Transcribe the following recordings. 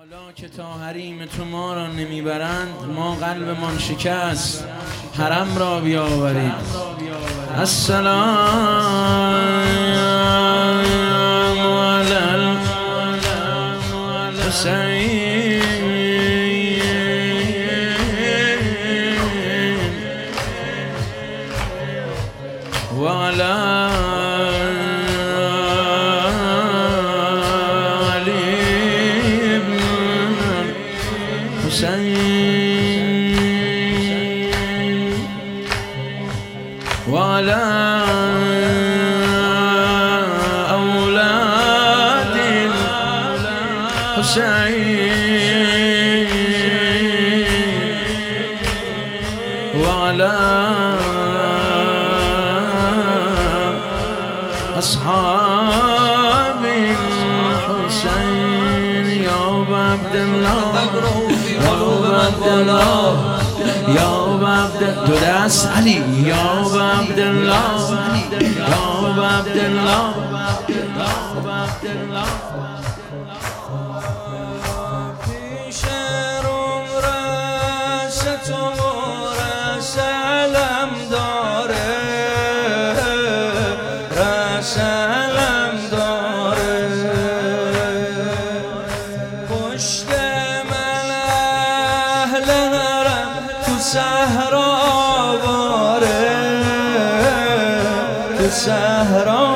حالا که تا حریم تو ما را نمیبرند، ما قلبمان شکست حرم را بیاورید. السلام علی الحسین و علی وعلى أولاد الحسين وعلى أصحاب الحسين يا أبا عبد الله يا أبا عبد الله يا أبا عبد دو دست علی یا أبا عبد الله یا أبا عبد الله پیش روم رأس تو رأس علم داره رأس علم داره پشت من اهل حرم تو صحرا واره تو صحرا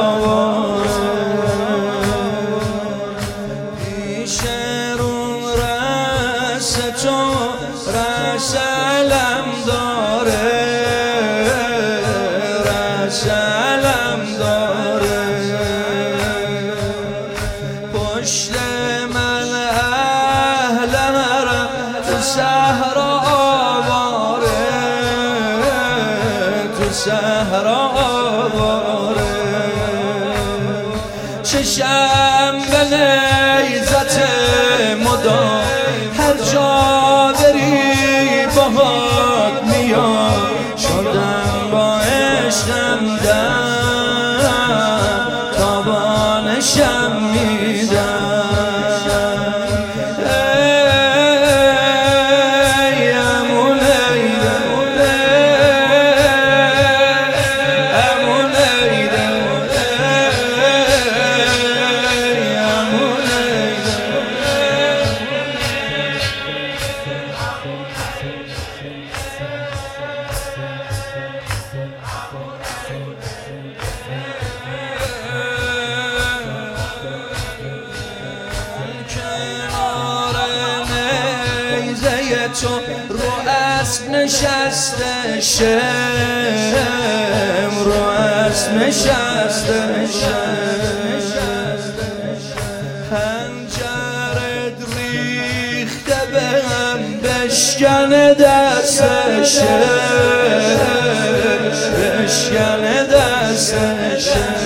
رأس علم داره رأس علم داره پشت من اهل حرم تو صحرا واره تو صحرا واره چشم به نیزت مدام هر جا بری باهات میام شدم با عشقم دم تابانشم میدم ای امون ایده امون ایده امون ایده کنار نیزه تو رو اسب نشسته شم رو اسب نشسته خنجرت ریخته به هم بشکنه دستشم بشکنه دستشم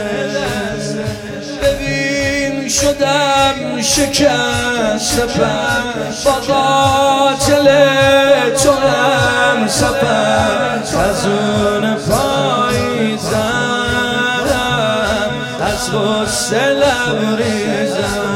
ببین شدم شکست سپر با قاتل تو هم سپر از اون پاییزم از غصه لبریزم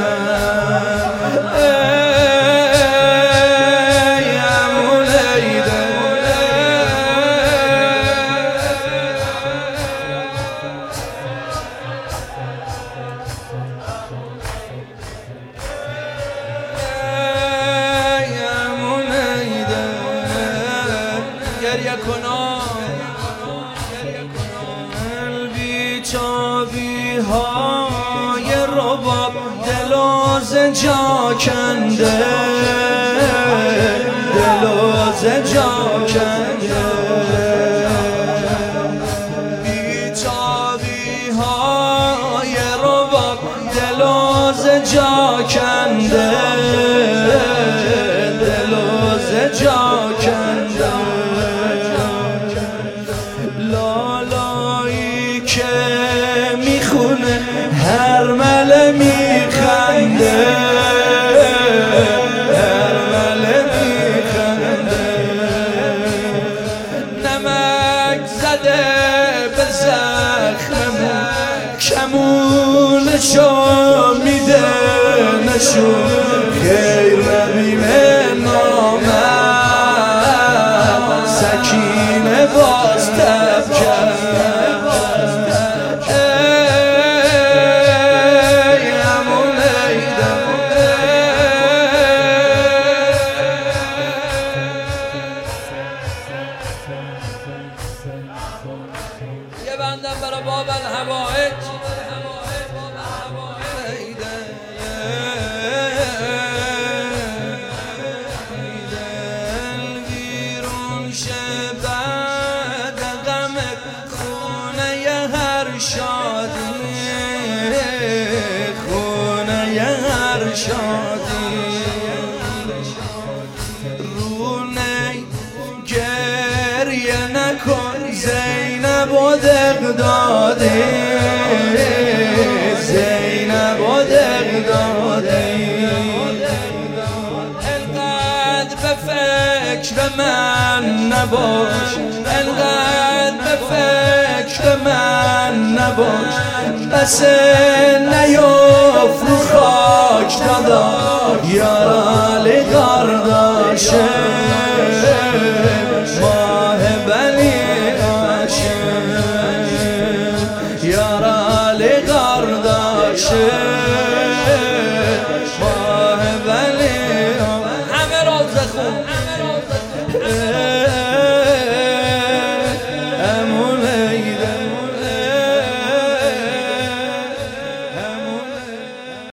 گریه کنم بی‌تابی های رباب دلو ز جا کنده دلو ز جا کنده بی‌تابی های رباب دلو ز جا کنده دلو ز جا کنده لالایی که میخونه هر مله میخنده هر مله میخنده نمک زده به زخممون کمونشو میده نشون شادی رونه گریه نکن زینب و دق دادی زینب و دق دادی انقدر به فکر من نباش انقدر به فکر من نباش بس نیفت رو خاک دادا یارا لگارداشه ماه بلی آشه یارا لگارداشه ماه بلی همه روز خون